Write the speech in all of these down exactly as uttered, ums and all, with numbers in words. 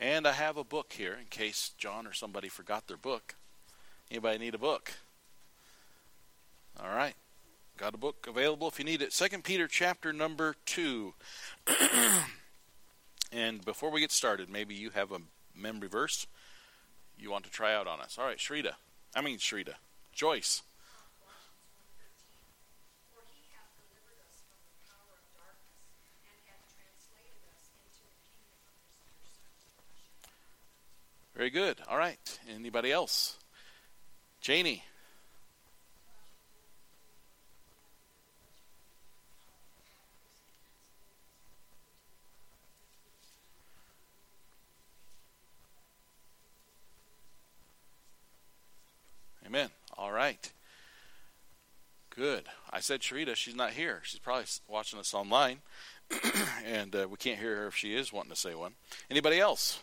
And I have a book here in case John or somebody forgot their book. Anybody need a book? All right. Got a book available if you need it. Second Peter chapter number two. And before we get started, maybe you have a memory verse you want to try out on us. All right, Shrita. I mean Shrita. Joyce. Very good. All right. Anybody else? Janie. Amen. All right. Good. I said Sharita. She's not here. She's probably watching us online. and uh, we can't hear her if she is wanting to say one. Anybody else?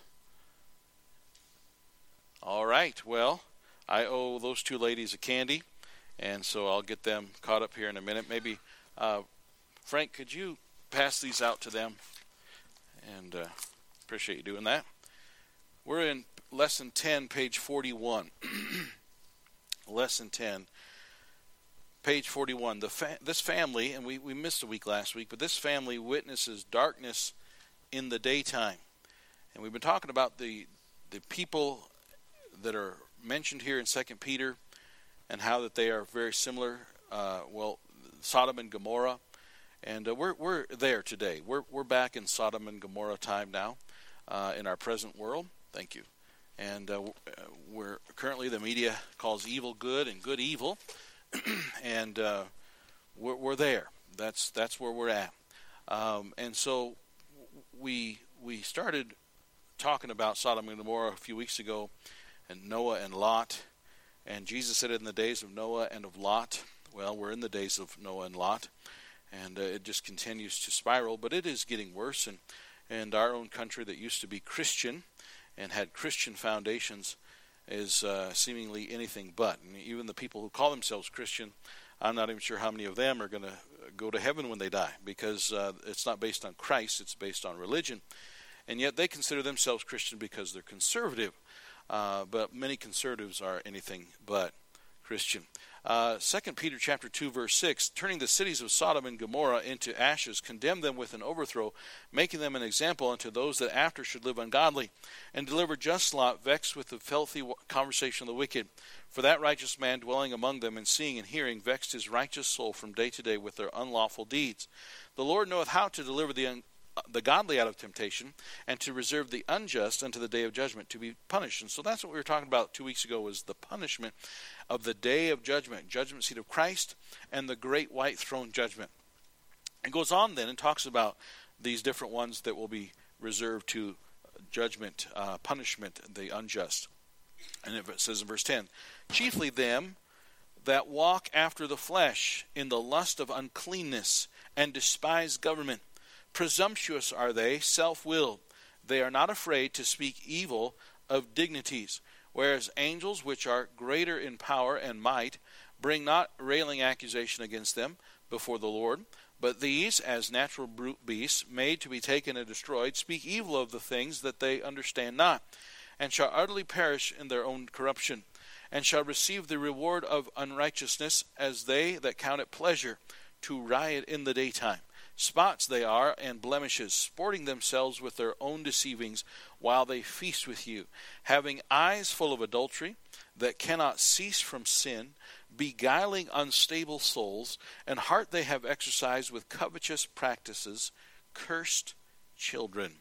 All right. Well, I owe those two ladies a candy, and so I'll get them caught up here in a minute. Maybe, uh, Frank, could you pass these out to them? And uh, appreciate you doing that. We're in Lesson ten, page forty-one. Lesson ten, page forty-one. The fa- this family, and we, we missed a week last week, but this family witnesses darkness in the daytime. And we've been talking about the the people that are mentioned here in Second Peter and how that they are very similar. Uh, well, Sodom and Gomorrah, and uh, we're we're there today. We're we're back in Sodom and Gomorrah time now, uh, in our present world. Thank you. And uh, we're currently, the media calls evil good and good evil, and uh, we're, we're there. That's that's where we're at. Um, and so we we started talking about Sodom and Gomorrah a few weeks ago, and Noah and Lot. And Jesus said, in the days of Noah and of Lot. Well, we're in the days of Noah and Lot, and uh, it just continues to spiral. But it is getting worse, and and our own country that used to be Christian and had Christian foundations is uh, seemingly anything but. And even the people who call themselves Christian, I'm not even sure how many of them are going to go to heaven when they die, because uh, it's not based on Christ, it's based on religion. And yet they consider themselves Christian because they're conservative. Uh, but many conservatives are anything but Christian. Uh, Second Peter chapter two, verse six, turning the cities of Sodom and Gomorrah into ashes, condemn them with an overthrow, making them an example unto those that after should live ungodly, and deliver just Lot, vexed with the filthy conversation of the wicked. For that righteous man dwelling among them, and seeing and hearing, vexed his righteous soul from day to day with their unlawful deeds. The Lord knoweth how to deliver the un- the godly out of temptation, and to reserve the unjust unto the day of judgment, to be punished. And so that's what we were talking about two weeks ago, was the punishment of the day of judgment, judgment seat of Christ, and the great white throne judgment. It goes on then and talks about these different ones that will be reserved to judgment, uh, punishment, the unjust. And it says in verse ten, chiefly them that walk after the flesh in the lust of uncleanness, and despise government. Presumptuous are they, self-willed. They are not afraid to speak evil of dignities, whereas angels, which are greater in power and might, bring not railing accusation against them before the Lord. But these, as natural brute beasts, made to be taken and destroyed, speak evil of the things that they understand not, and shall utterly perish in their own corruption, and shall receive the reward of unrighteousness, as they that count it pleasure to riot in the daytime. Spots they are, and blemishes, sporting themselves with their own deceivings, while they feast with you, having eyes full of adultery, that cannot cease from sin, beguiling unstable souls, and heart they have exercised with covetous practices, cursed children.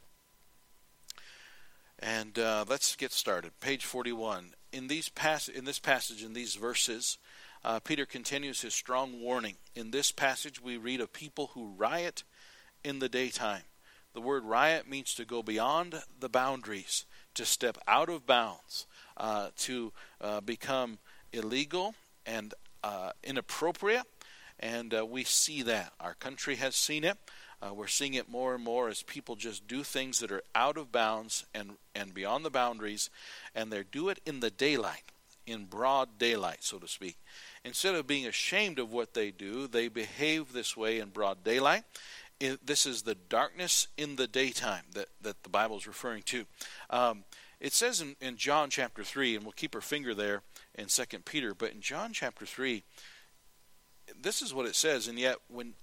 And uh, let's get started. Page forty-one. In these pass- in this passage, in these verses, Uh, Peter continues his strong warning. In this passage, we read of people who riot in the daytime. The word riot means to go beyond the boundaries, to step out of bounds, uh, to uh, become illegal and uh, inappropriate. And uh, we see that. Our country has seen it. Uh, we're seeing it more and more as people just do things that are out of bounds and, and beyond the boundaries, and they do it in the daylight, in broad daylight, so to speak. Instead of being ashamed of what they do, they behave this way in broad daylight, in, this is the darkness in the daytime that, that the Bible is referring to. Um, it says in, in John chapter three, and we'll keep our finger there in Second Peter, but in John chapter three, this is what it says, and yet when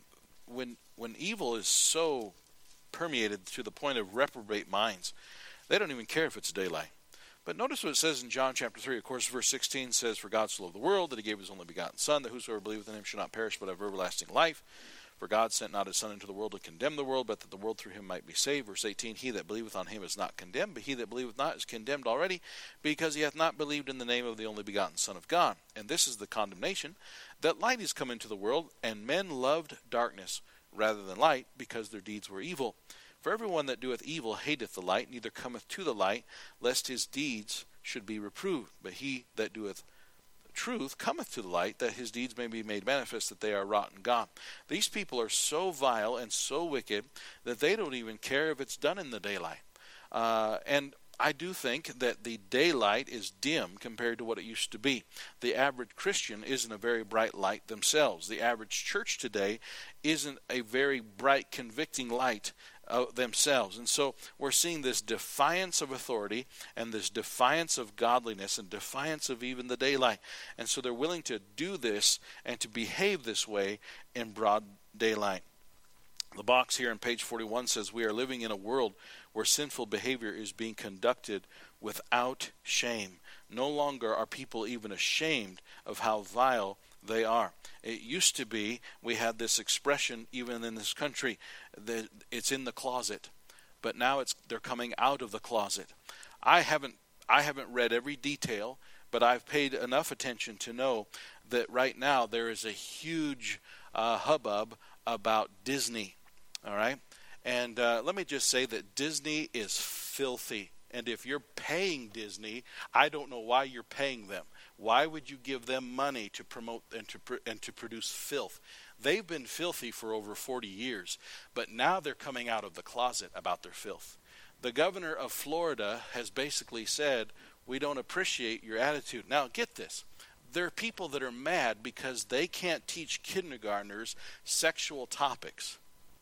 when when evil is so permeated to the point of reprobate minds, they don't even care if it's daylight. But notice what it says in John chapter three. Of course, verse sixteen says, "For God so loved the world that he gave his only begotten Son, that whosoever believeth in him should not perish but have everlasting life. For God sent not his Son into the world to condemn the world, but that the world through him might be saved." Verse eighteen, "He that believeth on him is not condemned, but he that believeth not is condemned already, because he hath not believed in the name of the only begotten Son of God. And this is the condemnation, that light is come into the world, and men loved darkness rather than light, because their deeds were evil. For everyone that doeth evil hateth the light, neither cometh to the light, lest his deeds should be reproved. But he that doeth truth cometh to the light, that his deeds may be made manifest, that they are wrought in God." These people are so vile and so wicked that they don't even care if it's done in the daylight. Uh, and I do think that the daylight is dim compared to what it used to be. The average Christian isn't a very bright light themselves. The average church today isn't a very bright, convicting light uh, themselves. And so we're seeing this defiance of authority and this defiance of godliness and defiance of even the daylight. And so they're willing to do this and to behave this way in broad daylight. The box here on page forty-one says, "We are living in a world where sinful behavior is being conducted without shame. No longer are people even ashamed of how vile they are." It used to be, we had this expression even in this country, that it's in the closet. But now it's they're coming out of the closet. I haven't I haven't read every detail, but I've paid enough attention to know that right now there is a huge uh, hubbub about Disney. All right? And uh, let me just say that Disney is filthy. And if you're paying Disney, I don't know why you're paying them. Why would you give them money to promote and to and to produce filth? They've been filthy for over forty years, but now they're coming out of the closet about their filth. The governor of Florida has basically said, "We don't appreciate your attitude." Now, get this. There are people that are mad because they can't teach kindergartners sexual topics.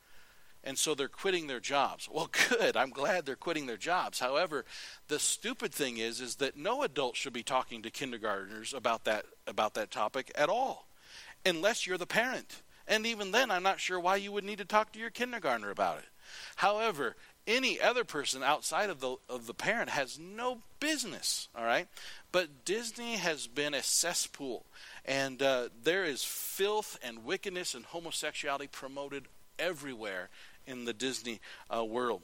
And so they're quitting their jobs. Well, good. I'm glad they're quitting their jobs. However, the stupid thing is, is that no adult should be talking to kindergartners about that about that topic at all, unless you're the parent. And even then, I'm not sure why you would need to talk to your kindergartner about it. However, any other person outside of the of the parent has no business. All right, but Disney has been a cesspool, and uh, there is filth and wickedness and homosexuality promoted everywhere in the Disney uh, world.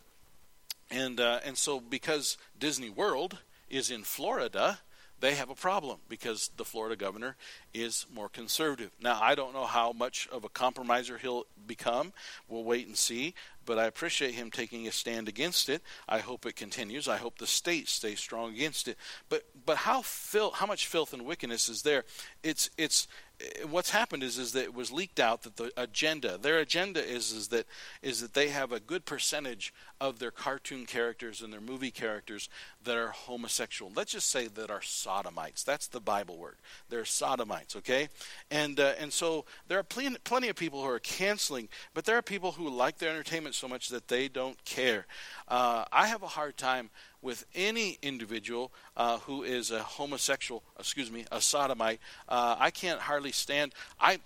And uh, and so because Disney World is in Florida, they have a problem because the Florida governor is more conservative. Now, I don't know how much of a compromiser he'll become. We'll wait and see. But I appreciate him taking a stand against it. I hope it continues. I hope the state stays strong against it. But but how fil- how much filth and wickedness is there? It's it's what's happened is is that it was leaked out that the agenda, their agenda is is that is that they have a good percentage of their cartoon characters and their movie characters that are homosexual. Let's just say that are sodomites. That's the Bible word. They're sodomites, okay? And uh, and so there are plenty, plenty of people who are canceling, but there are people who like their entertainment so much that they don't care. Uh, I have a hard time with any individual uh, who is a homosexual, excuse me, a sodomite. Uh, I can't hardly stand. I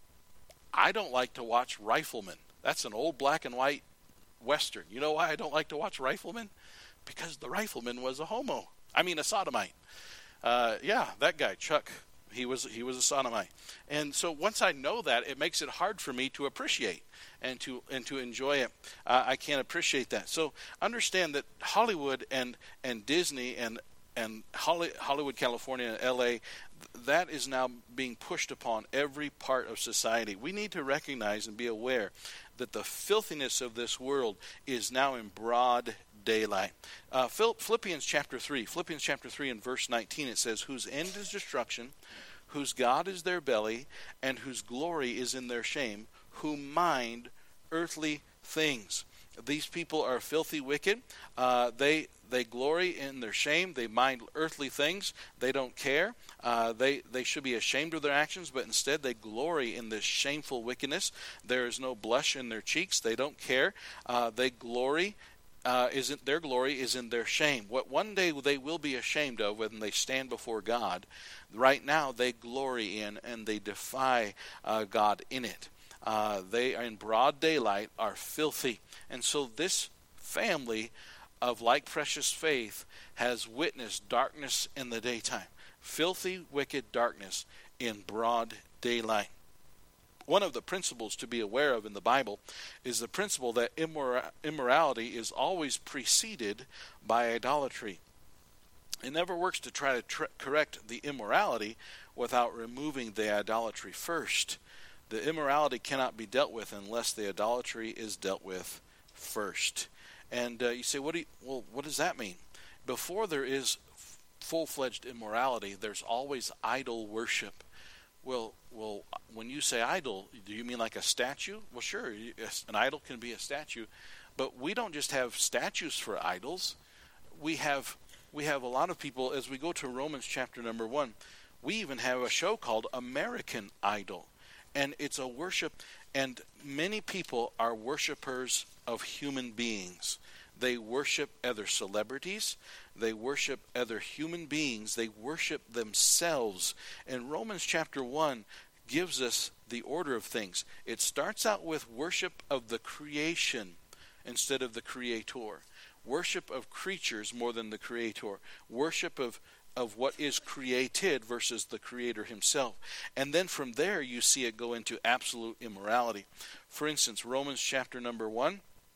I don't like to watch Rifleman. That's an old black and white Western. You know why I don't like to watch Rifleman? Because the Rifleman was a homo. I mean, a sodomite. Uh, yeah, that guy, Chuck. He was he was a sodomite. And so once I know that, it makes it hard for me to appreciate and to and to enjoy it. Uh, I can't appreciate that. So understand that Hollywood and and Disney and and Holly, Hollywood, California, and L A, that is now being pushed upon every part of society. We need to recognize and be aware that the filthiness of this world is now in broad daylight. Uh, Philippians chapter three, Philippians chapter three and verse nineteen, it says, "Whose end is destruction, whose God is their belly, and whose glory is in their shame, who mind earthly things." These people are filthy wicked. Uh, they they glory in their shame. They mind earthly things. They don't care. Uh, they, they should be ashamed of their actions, but instead they glory in this shameful wickedness. There is no blush in their cheeks. They don't care. Uh, they glory. Uh, isn't their glory is in their shame. What one day they will be ashamed of when they stand before God, right now they glory in and they defy uh, God in it. Uh, they are in broad daylight are filthy. And so this family of like precious faith has witnessed darkness in the daytime. Filthy, wicked darkness in broad daylight. One of the principles to be aware of in the Bible is the principle that immor- immorality is always preceded by idolatry. It never works to try to tr- correct the immorality without removing the idolatry first. The immorality cannot be dealt with unless the idolatry is dealt with first. And uh, you say, what do you, well, what does that mean? Before there is f- full-fledged immorality, there's always idol worship. Well, well, when you say idol, do you mean like a statue? Well, sure, an idol can be a statue, but we don't just have statues for idols. We have we have a lot of people. As we go to Romans chapter number one, we even have a show called American Idol, and it's a worship. And many people are worshipers of human beings. They worship other celebrities. They worship other human beings. They worship themselves. And Romans chapter one gives us the order of things. It starts out with worship of the creation instead of the creator. Worship of creatures more than the creator. Worship of of what is created versus the creator himself. And then from there you see it go into absolute immorality. For instance, Romans chapter number one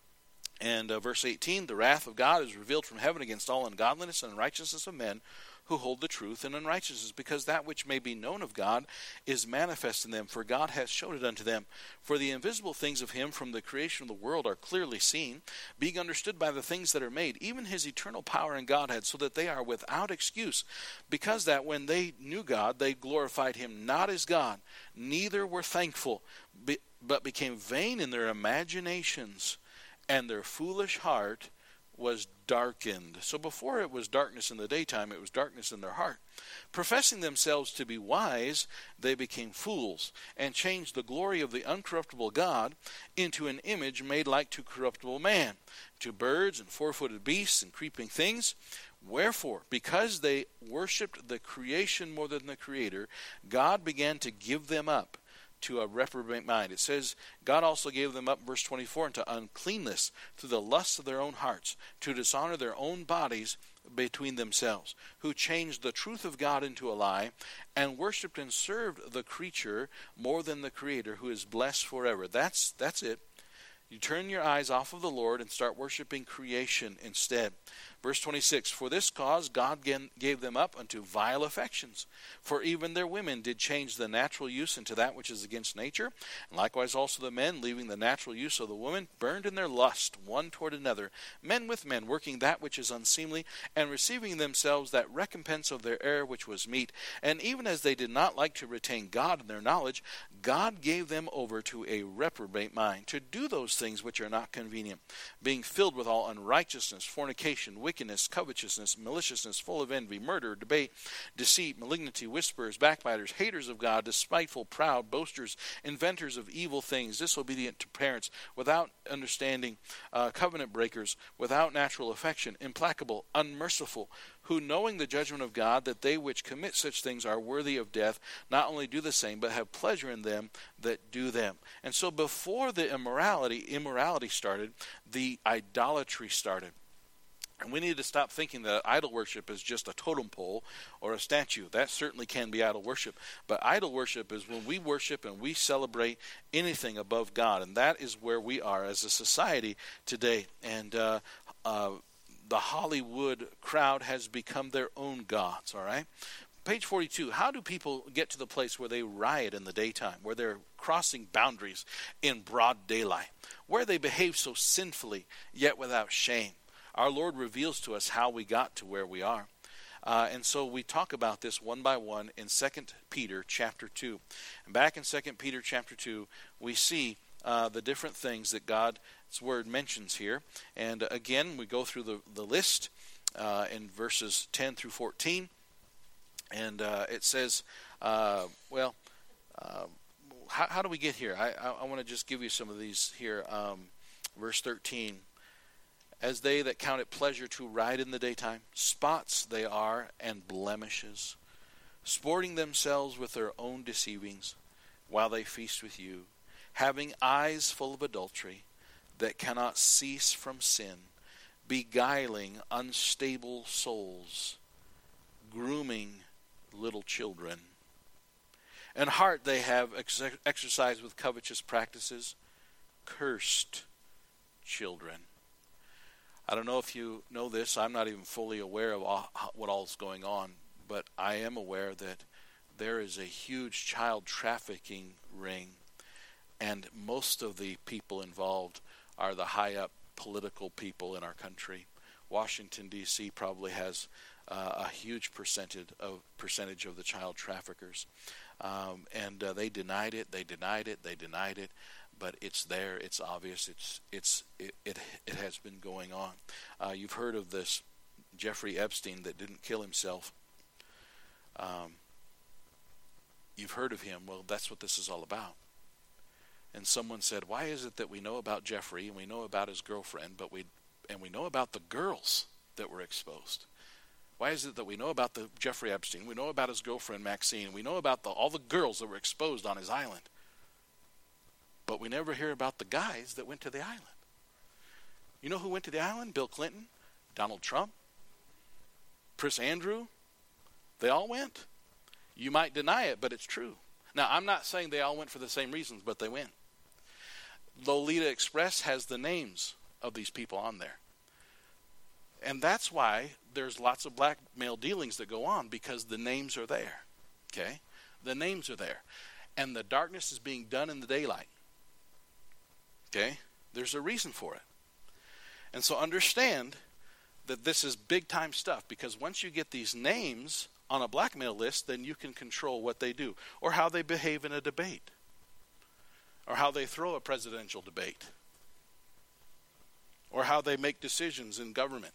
and uh, verse eighteen, the wrath of God is revealed from heaven against all ungodliness and unrighteousness of men who hold the truth in unrighteousness, because that which may be known of God is manifest in them, for God has showed it unto them. For the invisible things of him from the creation of the world are clearly seen, being understood by the things that are made, even his eternal power and Godhead, so that they are without excuse. Because that when they knew God, they glorified him not as God, neither were thankful, but became vain in their imaginations, and their foolish heart was darkened. So before it was darkness in the daytime, it was darkness in their heart. Professing themselves to be wise, they became fools, and changed the glory of the uncorruptible God into an image made like to corruptible man, to birds and four-footed beasts and creeping things. Wherefore, because they worshipped the creation more than the Creator, God began to give them up to a reprobate mind. It says, God also gave them up, verse twenty-four, into uncleanness through the lusts of their own hearts, to dishonor their own bodies between themselves, who changed the truth of God into a lie, and worshipped and served the creature more than the Creator, who is blessed forever. That's that's it. You turn your eyes off of the Lord and start worshiping creation instead. Verse twenty-six, for this cause God gave them up unto vile affections. For even their women did change the natural use into that which is against nature. And likewise also the men, leaving the natural use of the woman, burned in their lust one toward another, men with men, working that which is unseemly, and receiving themselves that recompense of their error which was meet. And even as they did not like to retain God in their knowledge, God gave them over to a reprobate mind, to do those things which are not convenient, being filled with all unrighteousness, fornication, wickedness, covetousness, maliciousness, full of envy, murder, debate, deceit, malignity, whisperers, backbiters, haters of God, despiteful, proud, boasters, inventors of evil things, disobedient to parents, without understanding, uh, covenant breakers, without natural affection, implacable, unmerciful, who knowing the judgment of God, that they which commit such things are worthy of death, not only do the same, but have pleasure in them that do them. And so before the immorality, immorality started, the idolatry started. And we need to stop thinking that idol worship is just a totem pole or a statue. That certainly can be idol worship. But idol worship is when we worship and we celebrate anything above God. And that is where we are as a society today. And uh, uh, the Hollywood crowd has become their own gods, all right? Page forty-two, how do people get to the place where they riot in the daytime, where they're crossing boundaries in broad daylight, where they behave so sinfully yet without shame? Our Lord reveals to us how we got to where we are. Uh, and so we talk about this one by one in Second Peter chapter two. And back in Second Peter chapter two, we see uh, the different things that God this word mentions here. And uh, again, we go through the, the list uh, in verses ten through fourteen. And uh, it says, uh, well, uh, how, how do we get here? I, I, I want to just give you some of these here. Um, verse thirteen. As they that count it pleasure to ride in the daytime, spots they are and blemishes, sporting themselves with their own deceivings, while they feast with you, having eyes full of adultery, that cannot cease from sin, beguiling unstable souls, grooming little children. And heart they have ex- exercised with covetous practices, cursed children. I don't know if you know this. I'm not even fully aware of all, what all is going on, but I am aware that there is a huge child trafficking ring, and most of the people involved are the high-up political people in our country. Washington, D C probably has uh, a huge percentage of percentage of the child traffickers, um, and uh, they denied it. They denied it. They denied it. But it's there. It's obvious. It's it's it it, it has been going on. Uh, you've heard of this Jeffrey Epstein that didn't kill himself. Um, you've heard of him. Well, that's what this is all about. And someone said, "Why is it that we know about Jeffrey and we know about his girlfriend, but we and we know about the girls that were exposed? Why is it that we know about the Jeffrey Epstein, we know about his girlfriend Maxine, we know about the, all the girls that were exposed on his island, but we never hear about the guys that went to the island?" You know who went to the island? Bill Clinton, Donald Trump, Prince Andrew. They all went. You might deny it, but it's true. Now, I'm not saying they all went for the same reasons, but they went. Lolita Express has the names of these people on there. And that's why there's lots of blackmail dealings that go on, because the names are there. Okay? The names are there. And the darkness is being done in the daylight. Okay? There's a reason for it. And so understand that this is big time stuff, because once you get these names on a blackmail list, then you can control what they do, or how they behave in a debate, or how they throw a presidential debate, or how they make decisions in government.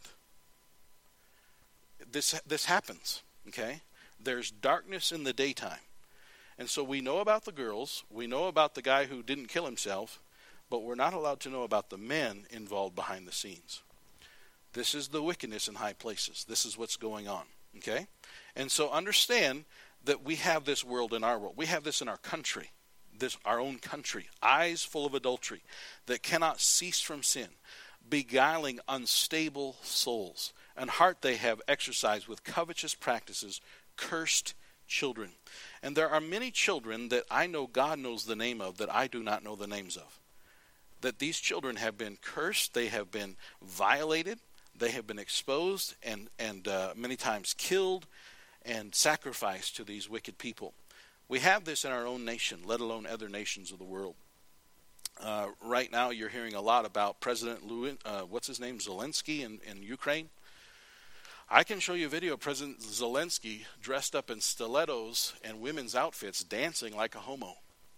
This this happens, okay? There's darkness in the daytime. And so we know about the girls, we know about the guy who didn't kill himself, but we're not allowed to know about the men involved behind the scenes. This is the wickedness in high places. This is what's going on, okay? And so understand that we have this world in our world. We have this in our country, this our own country. Eyes full of adultery that cannot cease from sin, beguiling unstable souls. And heart they have exercised with covetous practices, cursed children. And there are many children that I know God knows the name of that I do not know the names of. That these children have been cursed, they have been violated, they have been exposed and, and uh, many times killed and sacrificed to these wicked people. We have this in our own nation, let alone other nations of the world. Uh, right now you're hearing a lot about President Louis, uh, what's his name, Zelensky in, in Ukraine. I can show you a video of President Zelensky dressed up in stilettos and women's outfits dancing like a homo.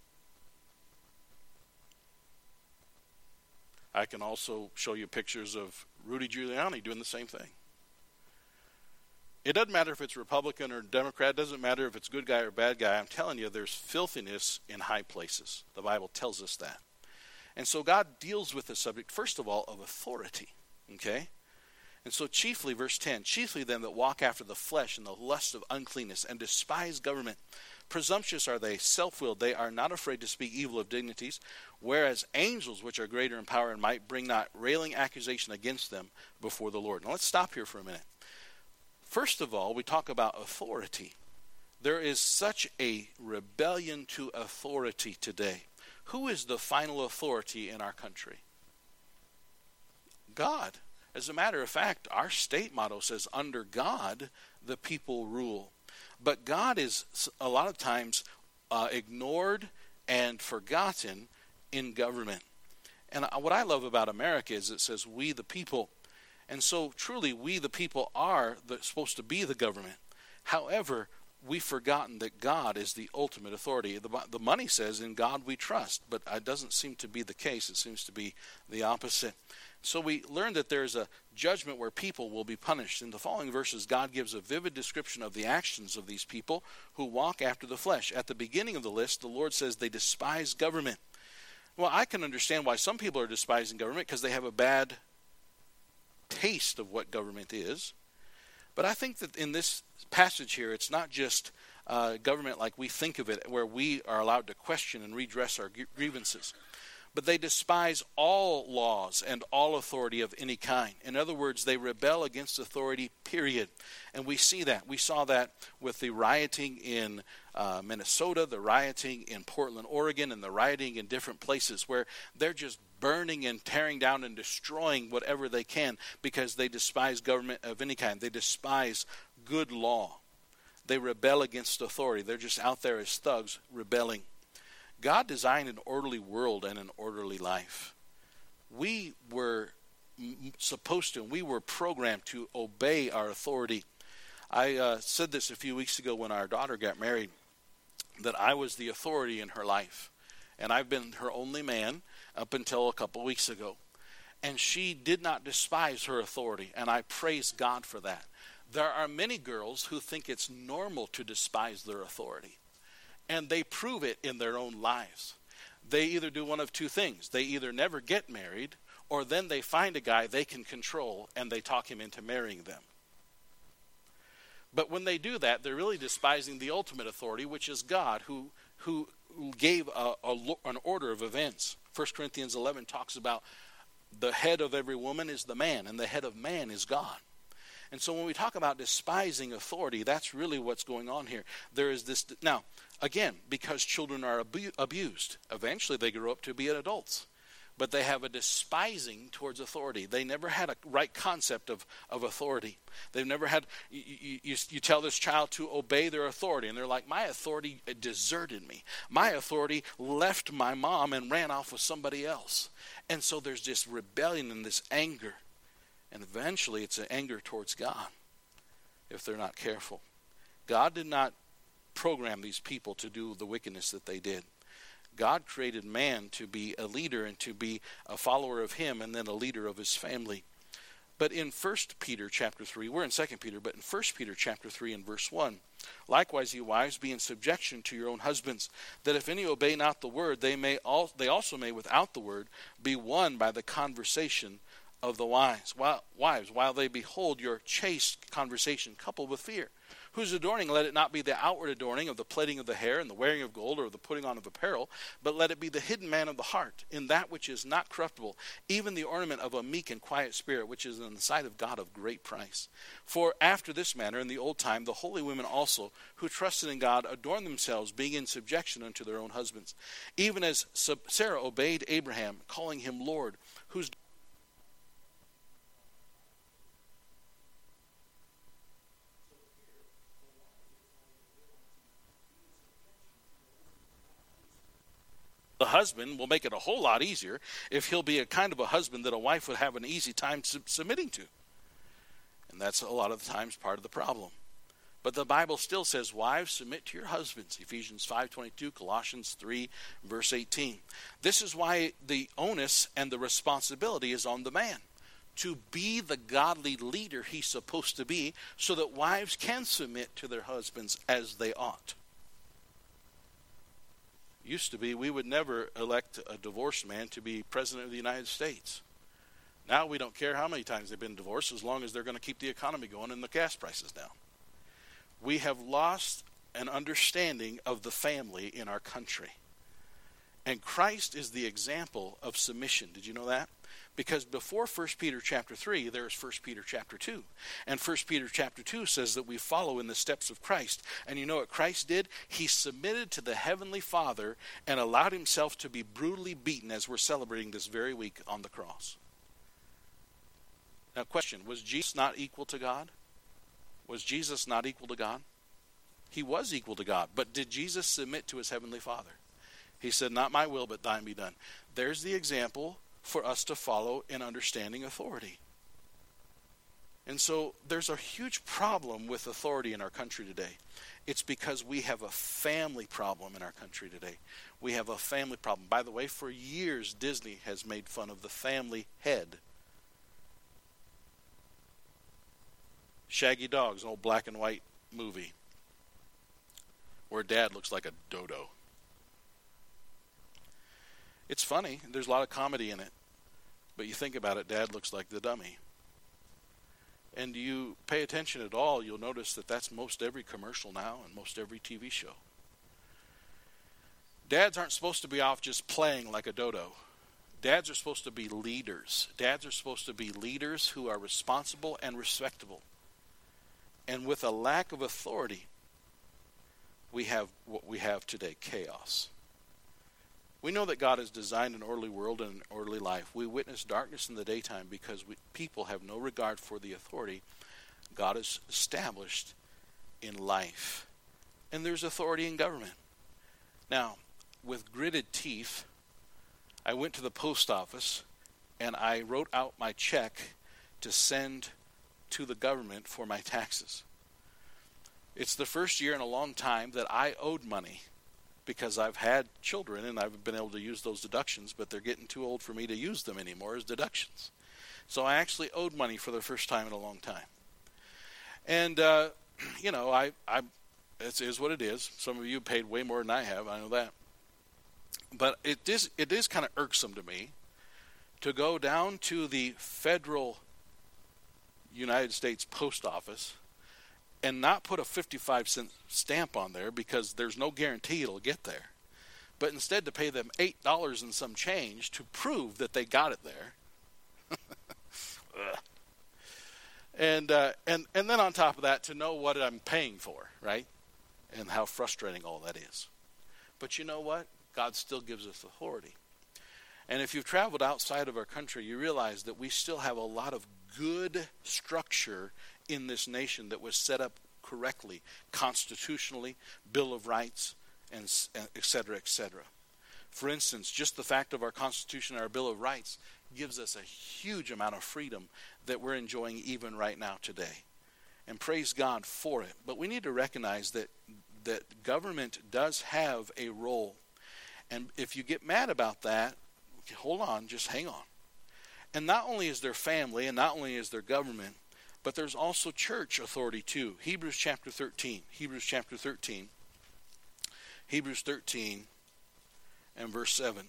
I can also show you pictures of Rudy Giuliani doing the same thing. It doesn't matter if it's Republican or Democrat. It doesn't matter if it's good guy or bad guy. I'm telling you, there's filthiness in high places. The Bible tells us that. And so God deals with the subject, first of all, of authority. Okay? And so chiefly, verse ten, chiefly them that walk after the flesh and the lust of uncleanness and despise government. Presumptuous are they, self-willed. They are not afraid to speak evil of dignities, whereas angels, which are greater in power and might, bring not railing accusation against them before the Lord. Now let's stop here for a minute. First of all, we talk about authority. There is such a rebellion to authority today. Who is the final authority in our country? God. As a matter of fact, our state motto says, under God, the people rule. But God is a lot of times uh, ignored and forgotten in government. And what I love about America is it says, we the people. And so truly, we the people are the, supposed to be the government. However, we've forgotten that God is the ultimate authority. The, the money says, in God we trust, but it doesn't seem to be the case. It seems to be the opposite. So we learned that there's a judgment where people will be punished. In the following verses, God gives a vivid description of the actions of these people who walk after the flesh. At the beginning of the list, the Lord says they despise government. Well, I can understand why some people are despising government because they have a bad taste of what government is. But I think that in this passage here, it's not just uh, government like we think of it, where we are allowed to question and redress our grievances. But they despise all laws and all authority of any kind. In other words, they rebel against authority, period. And we see that. We saw that with the rioting in uh, Minnesota, the rioting in Portland, Oregon, and the rioting in different places where they're just burning and tearing down and destroying whatever they can because they despise government of any kind. They despise good law. They rebel against authority. They're just out there as thugs rebelling. God designed an orderly world and an orderly life. We were supposed to, we were programmed to obey our authority. I uh, said this a few weeks ago when our daughter got married, that I was the authority in her life. And I've been her only man up until a couple weeks ago. And she did not despise her authority, and I praise God for that. There are many girls who think it's normal to despise their authority. And they prove it in their own lives. They either do one of two things. They either never get married, or then they find a guy they can control, and they talk him into marrying them. But when they do that, they're really despising the ultimate authority, which is God, who who gave a, a, an order of events. First Corinthians eleven talks about the head of every woman is the man, and the head of man is God. And so when we talk about despising authority, that's really what's going on here. There is this, now, again, because children are abu- abused, eventually they grow up to be adults. But they have a despising towards authority. They never had a right concept of, of authority. They've never had, you, you, you tell this child to obey their authority, and they're like, my authority deserted me. My authority left my mom and ran off with somebody else. And so there's this rebellion and this anger. And eventually it's an anger towards God if they're not careful. God did not program these people to do the wickedness that they did. God created man to be a leader and to be a follower of him and then a leader of his family. But in First Peter chapter three, we're in Second Peter, but in First Peter chapter three and verse one, likewise, ye wives, be in subjection to your own husbands, that if any obey not the word, they may all, they also may without the word be won by the conversation of the wise. While, wives, while they behold your chaste conversation coupled with fear, whose adorning, let it not be the outward adorning of the plaiting of the hair and the wearing of gold or the putting on of apparel, but let it be the hidden man of the heart, in that which is not corruptible, even the ornament of a meek and quiet spirit, which is in the sight of God of great price. For after this manner in the old time, the holy women also, who trusted in God, adorned themselves, being in subjection unto their own husbands, even as Sarah obeyed Abraham, calling him Lord, whose the husband will make it a whole lot easier if he'll be a kind of a husband that a wife would have an easy time sub- submitting to. And that's a lot of the times part of the problem. But the Bible still says, wives, submit to your husbands. Ephesians five twenty-two, Colossians three, verse eighteen. This is why the onus and the responsibility is on the man, to be the godly leader he's supposed to be, so that wives can submit to their husbands as they ought. Used to be, we would never elect a divorced man to be president of the United States. Now we don't care how many times they've been divorced, as long as they're going to keep the economy going and the gas prices down. We have lost an understanding of the family in our country. And Christ is the example of submission. Did you know that? Because before First Peter chapter three, there is First Peter chapter two. And First Peter chapter two says that we follow in the steps of Christ. And you know what Christ did? He submitted to the Heavenly Father and allowed himself to be brutally beaten, as we're celebrating this very week, on the cross. Now, question, was Jesus not equal to God? Was Jesus not equal to God? He was equal to God. But did Jesus submit to his Heavenly Father? He said, not my will, but thine be done. There's the example for us to follow in understanding authority. And so there's a huge problem with authority in our country today. It's because we have a family problem in our country today. We have a family problem. By the way, for years, Disney has made fun of the family head. Shaggy Dog's an old black and white movie where dad looks like a dodo. It's funny. There's a lot of comedy in it. But you think about it, dad looks like the dummy. And you pay attention at all, you'll notice that that's most every commercial now and most every T V show. Dads aren't supposed to be off just playing like a dodo. Dads are supposed to be leaders. Dads are supposed to be leaders who are responsible and respectable. And with a lack of authority, we have what we have today, chaos. We know that God has designed an orderly world and an orderly life. We witness darkness in the daytime because we, people have no regard for the authority God has established in life. And there's authority in government. Now, with gritted teeth, I went to the post office and I wrote out my check to send to the government for my taxes. It's the first year in a long time that I owed money, because I've had children and I've been able to use those deductions, but they're getting too old for me to use them anymore as deductions. So I actually owed money for the first time in a long time. And, uh, you know, I, I, it is what it is. Some of you paid way more than I have, I know that. But it is, it is kind of irksome to me to go down to the federal United States Post Office and not put a fifty-five cent stamp on there because there's no guarantee it'll get there. But instead to pay them eight dollars and some change to prove that they got it there. and, uh, and, and then on top of that, to know what I'm paying for, right? And how frustrating all that is. But you know what? God still gives us authority. And if you've traveled outside of our country, you realize that we still have a lot of good structure in this nation that was set up correctly, constitutionally, Bill of Rights, and et cetera, et cetera. For instance, just the fact of our Constitution and our Bill of Rights gives us a huge amount of freedom that we're enjoying even right now today. And praise God for it. But we need to recognize that, that government does have a role. And if you get mad about that, hold on, just hang on. And not only is there family, and not only is there government, but there's also church authority too. Hebrews chapter thirteen. Hebrews chapter thirteen. Hebrews thirteen and verse seven.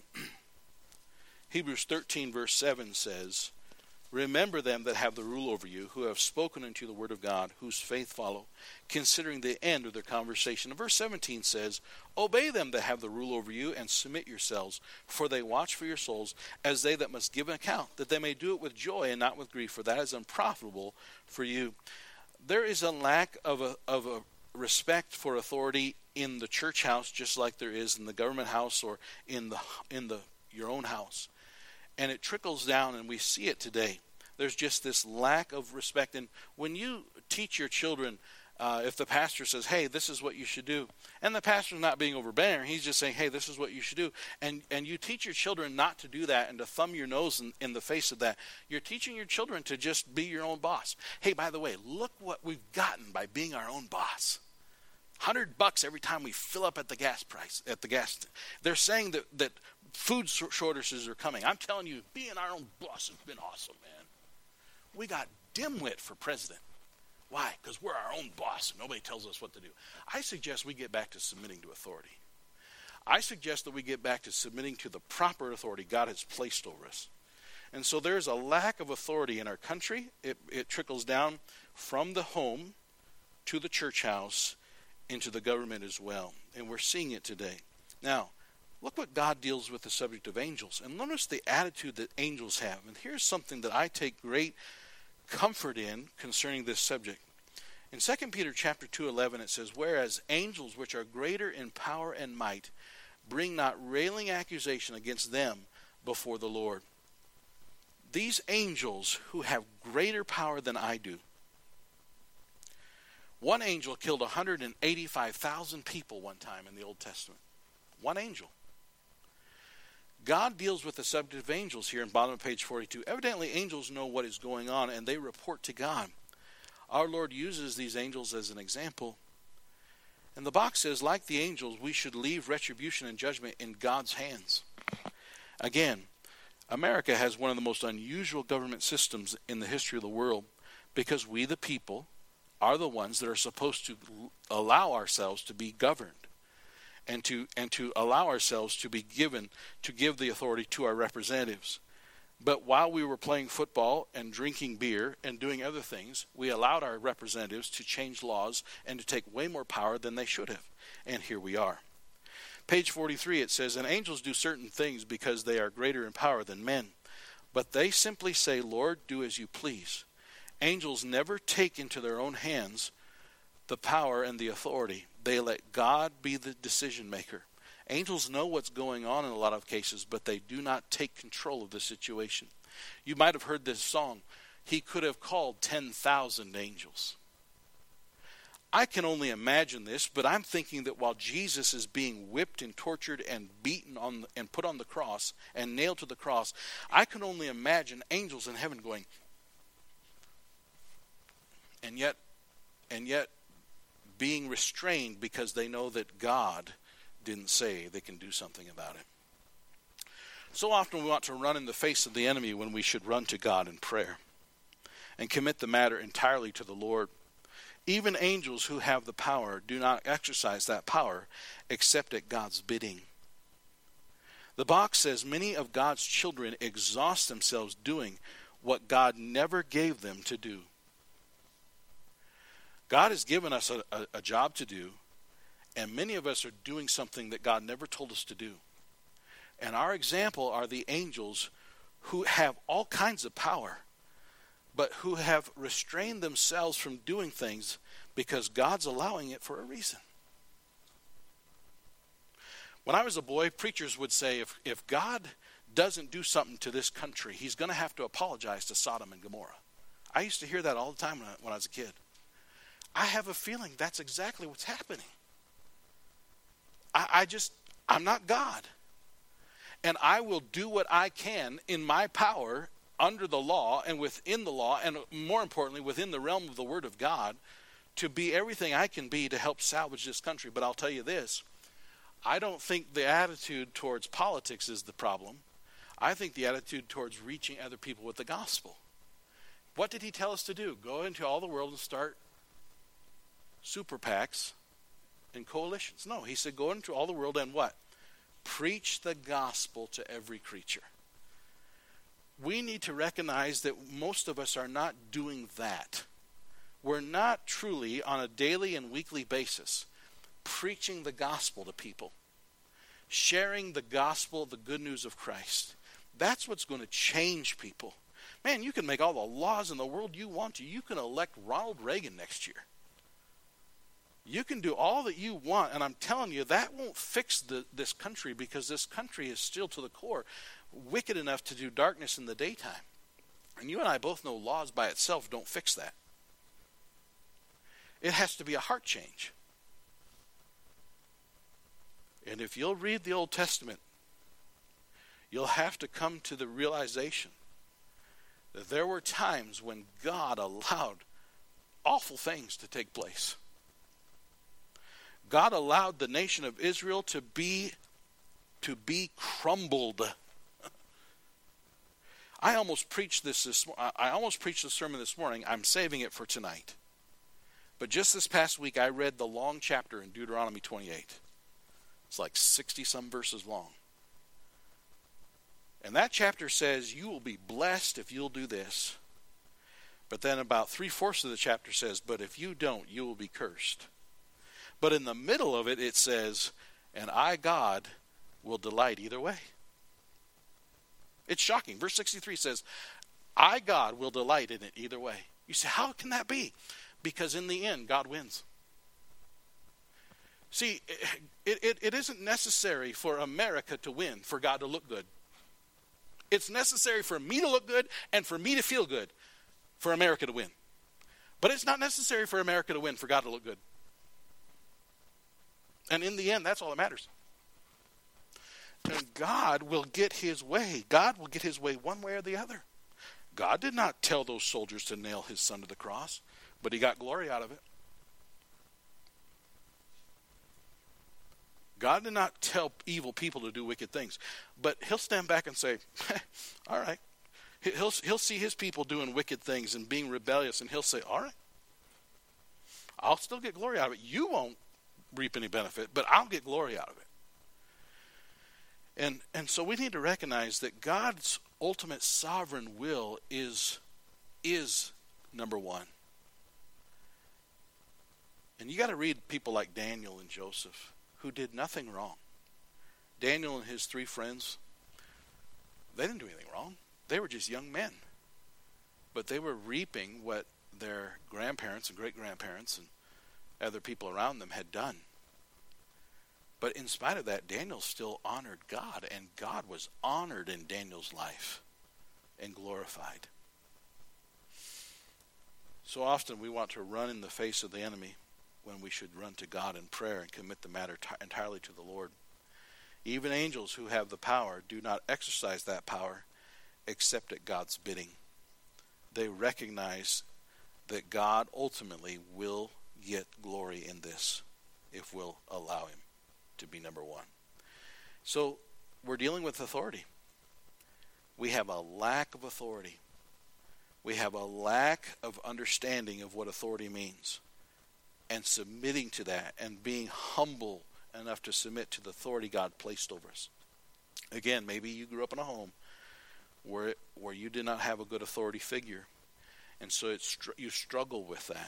Hebrews thirteen verse seven says, "Remember them that have the rule over you, who have spoken unto the word of God, whose faith follow, considering the end of their conversation." And verse seventeen says, "Obey them that have the rule over you, and submit yourselves, for they watch for your souls, as they that must give an account, that they may do it with joy and not with grief, for that is unprofitable for you." There is a lack of a, of a respect for authority in the church house, just like there is in the government house or in the in the your own house. And it trickles down, and we see it today. There's just this lack of respect. And when you teach your children, uh, if the pastor says, "Hey, this is what you should do," and the pastor's not being overbearing, he's just saying, "Hey, this is what you should do," and and you teach your children not to do that and to thumb your nose in, in the face of that, you're teaching your children to just be your own boss. Hey, by the way, look what we've gotten by being our own boss. Hundred bucks every time we fill up at the gas price at the gas. They're saying that that food shortages are coming. I'm telling you, being our own boss has been awesome, man. We got dimwit for president. Why? Because we're our own boss and nobody tells us what to do. I suggest we get back to submitting to authority. I suggest that we get back to submitting to the proper authority God has placed over us. And so there's a lack of authority in our country. It, it trickles down from the home to the church house into the government as well. And we're seeing it today. Now, look what God deals with the subject of angels. And notice the attitude that angels have. And here's something that I take great comfort in concerning this subject. In Second Peter chapter two eleven it says, "Whereas angels which are greater in power and might bring not railing accusation against them before the Lord." These angels who have greater power than I do. One angel killed one hundred eighty-five thousand people one time in the Old Testament. One angel. God deals with the subject of angels here in bottom of page forty-two. Evidently, angels know what is going on, and they report to God. our Lord uses these angels as an example. And the box says, like the angels, we should leave retribution and judgment in God's hands. Again, America has one of the most unusual government systems in the history of the world, because we, the people, are the ones that are supposed to allow ourselves to be governed and to and to allow ourselves to be given, to give the authority to our representatives. But while we were playing football and drinking beer and doing other things, we allowed our representatives to change laws and to take way more power than they should have. And here we are. Page forty-three, it says, and angels do certain things because they are greater in power than men. But they simply say, Lord, do as you please. Angels never take into their own hands the power and the authority. They let God be the decision maker. Angels know what's going on in a lot of cases, but they do not take control of the situation. You might have heard this song, he could have called ten thousand angels. I can only imagine this, but I'm thinking that while Jesus is being whipped and tortured and beaten on the, and put on the cross and nailed to the cross, I can only imagine angels in heaven going, and yet, and yet being restrained because they know that God didn't say they can do something about it. So often we want to run in the face of the enemy when we should run to God in prayer and commit the matter entirely to the Lord. Even angels who have the power do not exercise that power except at God's bidding. The box says many of God's children exhaust themselves doing what God never gave them to do. God has given us a, a, a job to do, and many of us are doing something that God never told us to do. And our example are the angels who have all kinds of power, but who have restrained themselves from doing things because God's allowing it for a reason. When I was a boy, preachers would say, if, if God doesn't do something to this country, he's going to have to apologize to Sodom and Gomorrah. I used to hear that all the time when I, when I was a kid. I have a feeling that's exactly what's happening. I, I just, I'm not God. And I will do what I can in my power under the law and within the law, and more importantly, within the realm of the Word of God, to be everything I can be to help salvage this country. But I'll tell you this, I don't think the attitude towards politics is the problem. I think the attitude towards reaching other people with the gospel. What did he tell us to do? Go into all the world and start super PACs and coalitions. No, he said go into all the world and what? Preach the gospel to every creature. We need to recognize that most of us are not doing that. We're not truly on a daily and weekly basis preaching the gospel to people, sharing the gospel, the good news of Christ. That's what's going to change people. Man, you can make all the laws in the world you want to. You can elect Ronald Reagan next year. You can do all that you want, and I'm telling you, that won't fix the, this country, because this country is still to the core wicked enough to do darkness in the daytime. And you and I both know laws by itself don't fix that. It has to be a heart change. And if you'll read the Old Testament, you'll have to come to the realization that there were times when God allowed awful things to take place. God allowed the nation of Israel to be to be crumbled. I almost preached this this I almost preached the sermon this morning. I'm saving it for tonight. But just this past week, I read the long chapter in Deuteronomy twenty-eight. It's like sixty some verses long. And that chapter says you will be blessed if you'll do this. But then about three-fourths of the chapter says, but if you don't, you will be cursed. But in the middle of it, it says, and I, God, will delight either way. It's shocking. Verse sixty-three says, I, God, will delight in it either way. You say, how can that be? Because in the end, God wins. See, it, it, it isn't necessary for America to win for God to look good. It's necessary for me to look good and for me to feel good for America to win. But it's not necessary for America to win for God to look good. And in the end, that's all that matters. And God will get his way. God will get his way one way or the other. God did not tell those soldiers to nail his son to the cross. but he got glory out of it. God did not tell evil people to do wicked things, but he'll stand back and say, all right. He'll, he'll see his people doing wicked things and being rebellious, and he'll say, all right, I'll still get glory out of it. You won't reap any benefit, but I'll get glory out of it. And and so we need to recognize that God's ultimate sovereign will is, is number one. And you got to read people like Daniel and Joseph, who did nothing wrong. Daniel and his three friends, they didn't do anything wrong. They were just young men. But they were reaping what their grandparents and great-grandparents and other people around them had done. But in spite of that, Daniel still honored God, and God was honored in Daniel's life and glorified. So often we want to run in the face of the enemy when we should run to God in prayer and commit the matter t- entirely to the Lord. Even angels who have the power do not exercise that power except at God's bidding. They recognize that God ultimately will get glory in this if we'll allow him to be number one. So we're dealing with authority. We have a lack of authority. We have a lack of understanding of what authority means, and submitting to that and being humble enough to submit to the authority God placed over us. Again, maybe you grew up in a home where where you did not have a good authority figure, and so it's you struggle with that.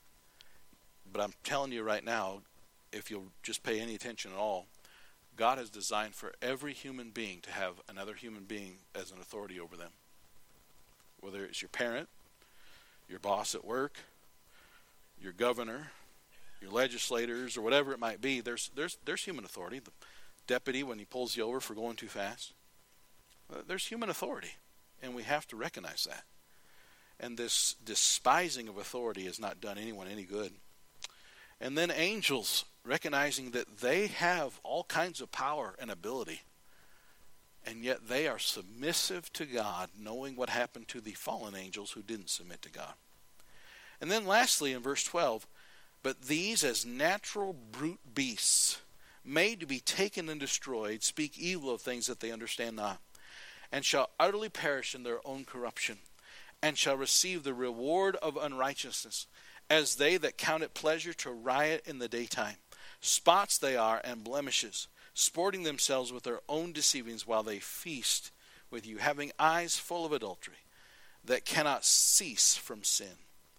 But I'm telling you right now, if you'll just pay any attention at all, God has designed for every human being to have another human being as an authority over them. Whether it's your parent, your boss at work, your governor, your legislators, or whatever it might be, there's there's there's human authority. The deputy, when he pulls you over for going too fast, there's human authority, and we have to recognize that. And this despising of authority has not done anyone any good. And then angels, recognizing that they have all kinds of power and ability, and yet they are submissive to God, knowing what happened to the fallen angels who didn't submit to God. And then lastly, in verse twelve, but these as natural brute beasts, made to be taken and destroyed, speak evil of things that they understand not, and shall utterly perish in their own corruption, and shall receive the reward of unrighteousness, as they that count it pleasure to riot in the daytime. Spots they are and blemishes, sporting themselves with their own deceivings while they feast with you, having eyes full of adultery, that cannot cease from sin.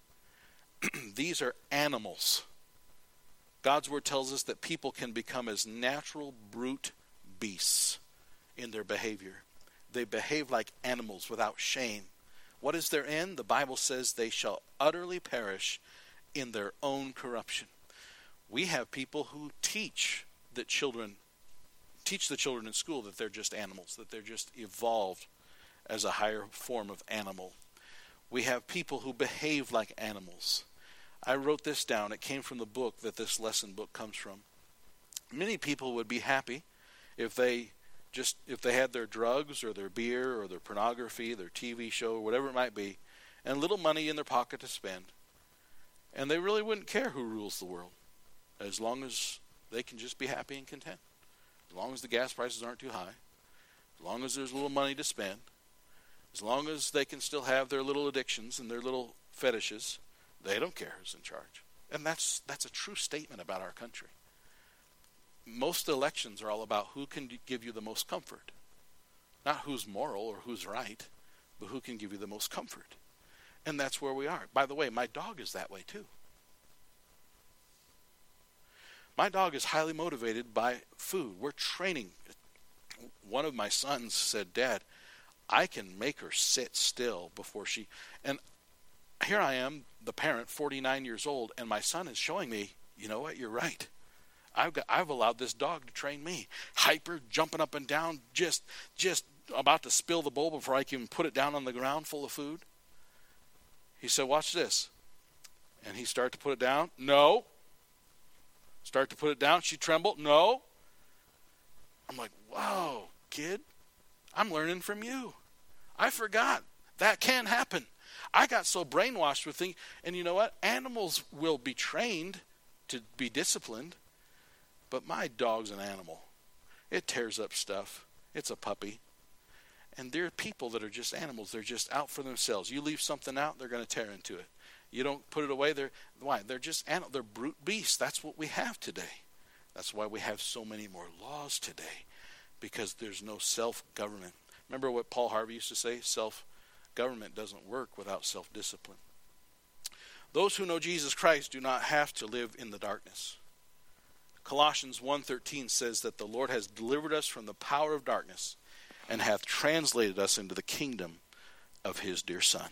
These are animals. God's word tells us that people can become as natural brute beasts in their behavior. They behave like animals without shame. What is their end? The Bible says they shall utterly perish in their own corruption. We have people who teach that children, teach the children in school that they're just animals, that they're just evolved as a higher form of animal. We have people who behave like animals. I wrote this down. It came from the book that this lesson book comes from. Many people would be happy if they just if they had their drugs or their beer or their pornography, their T V show, or whatever it might be, and little money in their pocket to spend. And they really wouldn't care who rules the world, as long as they can just be happy and content. As long as the gas prices aren't too high, as long as there's a little money to spend, as long as they can still have their little addictions and their little fetishes, they don't care who's in charge. And that's that's a true statement about our country. Most elections are all about who can give you the most comfort. Not who's moral or who's right, but who can give you the most comfort. And that's where we are. By the way, my dog is that way too. My dog is highly motivated by food. We're training. One of my sons said, Dad, I can make her sit still before she... And here I am, the parent, forty-nine years old, and my son is showing me, you know what, you're right. I've got, I've allowed this dog to train me. Hyper, jumping up and down, just just about to spill the bowl before I can even put it down on the ground full of food. He said, watch this. And he started to put it down. No. Start to put it down. She trembled. No. I'm like, wow, kid, I'm learning from you. I forgot. That can happen. I got so brainwashed with things. And you know what? Animals will be trained to be disciplined. But my dog's an animal. It tears up stuff. It's a puppy. And there are people that are just animals. They're just out for themselves. You leave something out, they're going to tear into it. You don't put it away. They're why? They're just animals. They're brute beasts. That's what we have today. That's why we have so many more laws today, because there's no self-government. Remember what Paul Harvey used to say? Self-government doesn't work without self-discipline. Those who know Jesus Christ do not have to live in the darkness. Colossians one thirteen says that the Lord has delivered us from the power of darkness and hath translated us into the kingdom of his dear Son.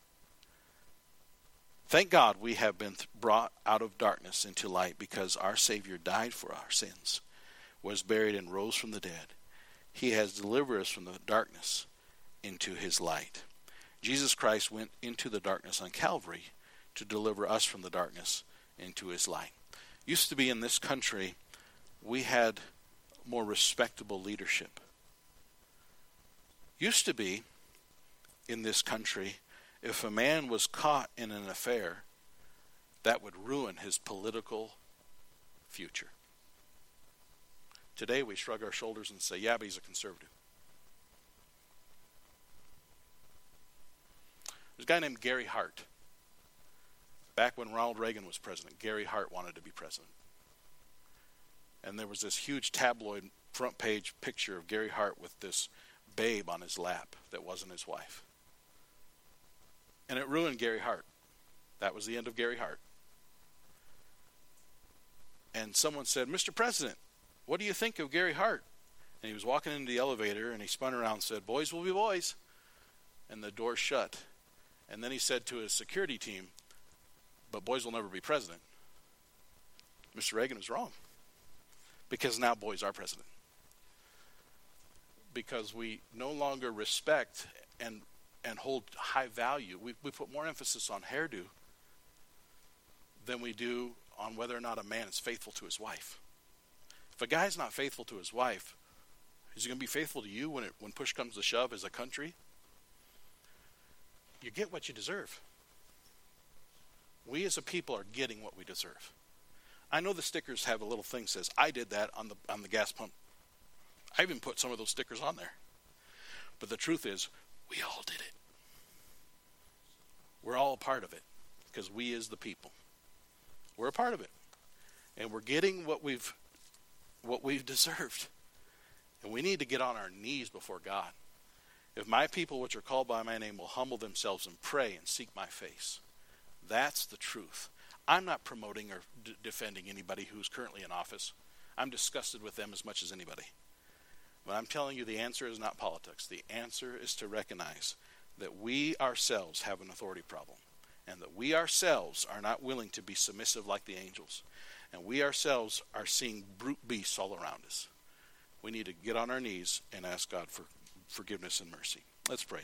Thank God we have been brought out of darkness into light, because our Savior died for our sins, was buried, and rose from the dead. He has delivered us from the darkness into his light. Jesus Christ went into the darkness on Calvary to deliver us from the darkness into his light. Used to be in this country, we had more respectable leadership. Used to be in this country, if a man was caught in an affair, that would ruin his political future. Today we shrug our shoulders and say, yeah, but he's a conservative. There's a guy named Gary Hart. Back when Ronald Reagan was president, Gary Hart wanted to be president. And there was this huge tabloid front page picture of Gary Hart with this babe on his lap that wasn't his wife. And it ruined Gary Hart. That was the end of Gary Hart. And someone said, Mister President, what do you think of Gary Hart? And he was walking into the elevator, and he spun around and said, boys will be boys. And the door shut. And then he said to his security team, but boys will never be president. Mister Reagan was wrong. Because now boys are president. Because we no longer respect and and hold high value. We, we put more emphasis on hairdo than we do on whether or not a man is faithful to his wife. If a guy's not faithful to his wife, is he going to be faithful to you when it when push comes to shove as a country? You get what you deserve. We as a people are getting what we deserve. I know the stickers have a little thing that says, I did that on the on the gas pump. I even put some of those stickers on there. But the truth is, we all did it. We're all a part of it, because we as the people, we're a part of it. And we're getting what we've what we've deserved. And we need to get on our knees before God. If my people, which are called by my name, will humble themselves and pray and seek my face. That's the truth. I'm not promoting or d- defending anybody who's currently in office. I'm disgusted with them as much as anybody. But I'm telling you, the answer is not politics. The answer is to recognize that we ourselves have an authority problem, and that we ourselves are not willing to be submissive like the angels, and we ourselves are seeing brute beasts all around us. We need to get on our knees and ask God for forgiveness and mercy. Let's pray.